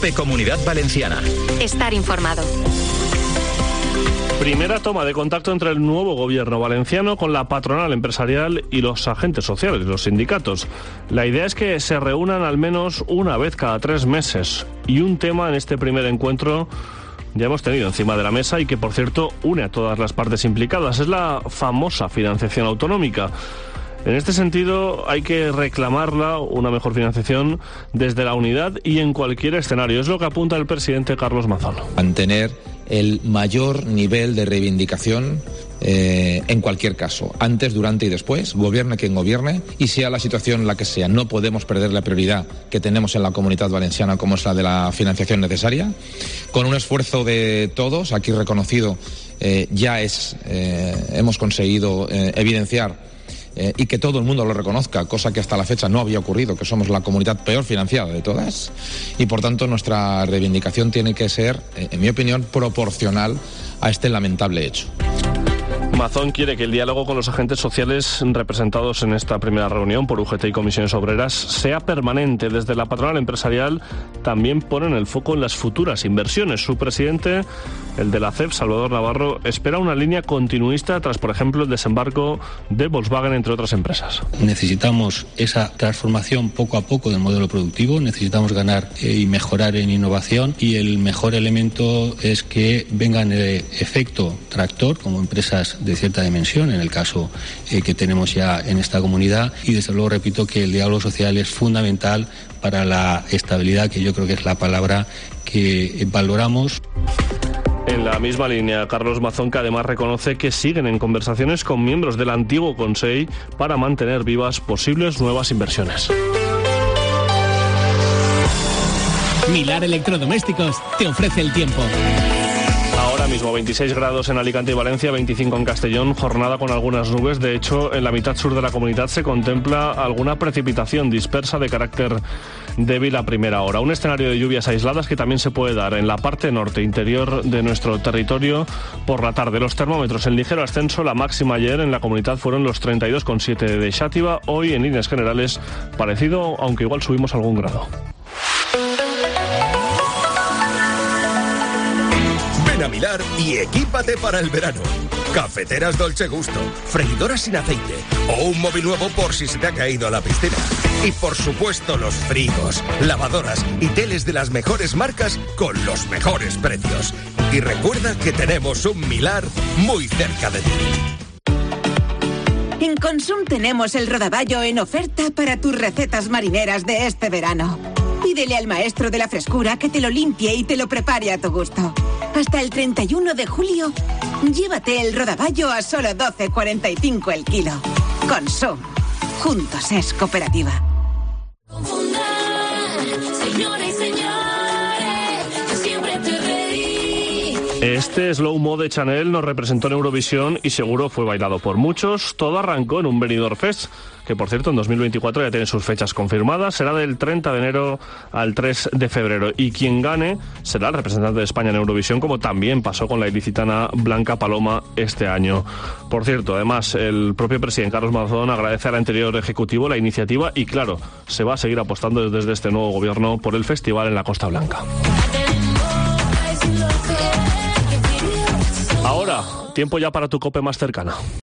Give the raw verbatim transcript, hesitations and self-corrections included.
COPE Comunidad Valenciana. Estar informado. Primera toma de contacto entre el nuevo gobierno valenciano con la patronal empresarial y los agentes sociales, los sindicatos. La idea es que se reúnan al menos una vez cada tres meses. Y un tema en este primer encuentro ya hemos tenido encima de la mesa y que, por cierto, une a todas las partes implicadas. Es la famosa financiación autonómica. En este sentido, hay que reclamarla, una mejor financiación, desde la unidad y en cualquier escenario. Es lo que apunta el presidente Carlos Mazón. Mantener el mayor nivel de reivindicación eh, en cualquier caso, antes, durante y después, gobierne quien gobierne, y sea la situación la que sea. No podemos perder la prioridad que tenemos en la Comunidad Valenciana, como es la de la financiación necesaria. Con un esfuerzo de todos, aquí reconocido, eh, ya es, eh, hemos conseguido eh, evidenciar Eh, y que todo el mundo lo reconozca, cosa que hasta la fecha no había ocurrido, que somos la comunidad peor financiada de todas, y por tanto nuestra reivindicación tiene que ser, eh, en mi opinión, proporcional a este lamentable hecho. Mazón quiere que el diálogo con los agentes sociales representados en esta primera reunión por U G T y comisiones obreras sea permanente. Desde la patronal empresarial también ponen el foco en las futuras inversiones. Su presidente, el de la C E P, Salvador Navarro, espera una línea continuista tras, por ejemplo, el desembarco de Volkswagen, entre otras empresas. Necesitamos esa transformación poco a poco del modelo productivo, necesitamos ganar eh, y mejorar en innovación, y el mejor elemento es que vengan el efecto tractor como empresas de cierta dimensión, en el caso eh, que tenemos ya en esta comunidad, y desde luego repito que el diálogo social es fundamental para la estabilidad, que yo creo que es la palabra que valoramos. En la misma línea, Carlos Mazón, que además reconoce que siguen en conversaciones con miembros del antiguo Consell para mantener vivas posibles nuevas inversiones. Milar Electrodomésticos te ofrece el tiempo. Ahora mismo veintiséis grados en Alicante y Valencia, veinticinco en Castellón, jornada con algunas nubes. De hecho, en la mitad sur de la comunidad se contempla alguna precipitación dispersa de carácter débil a primera hora. Un escenario de lluvias aisladas que también se puede dar en la parte norte interior de nuestro territorio por la tarde. Los termómetros en ligero ascenso, la máxima ayer en la comunidad fueron los treinta y dos coma siete de Xàtiva. Hoy, en líneas generales, parecido, aunque igual subimos algún grado. Ven a Milar y equípate para el verano. Cafeteras Dolce Gusto, freidoras sin aceite o un móvil nuevo por si se te ha caído a la piscina. Y por supuesto los frigos, lavadoras y teles de las mejores marcas con los mejores precios. Y recuerda que tenemos un Milar muy cerca de ti. En Consum tenemos el rodaballo en oferta para tus recetas marineras de este verano. Pídele al maestro de la frescura que te lo limpie y te lo prepare a tu gusto. Hasta el treinta y uno de julio, llévate el rodaballo a solo doce cuarenta y cinco el kilo. Consum. Juntos es cooperativa. Este Slow Mo de Chanel nos representó en Eurovisión y seguro fue bailado por muchos. Todo arrancó en un Benidorm Fest, que por cierto en dos mil veinticuatro ya tiene sus fechas confirmadas. Será del treinta de enero al tres de febrero. Y quien gane será el representante de España en Eurovisión, como también pasó con la ilicitana Blanca Paloma este año. Por cierto, además, el propio presidente Carlos Mazón agradece al anterior ejecutivo la iniciativa y, claro, se va a seguir apostando desde este nuevo gobierno por el festival en la Costa Blanca. Ahora, tiempo ya para tu COPE más cercana.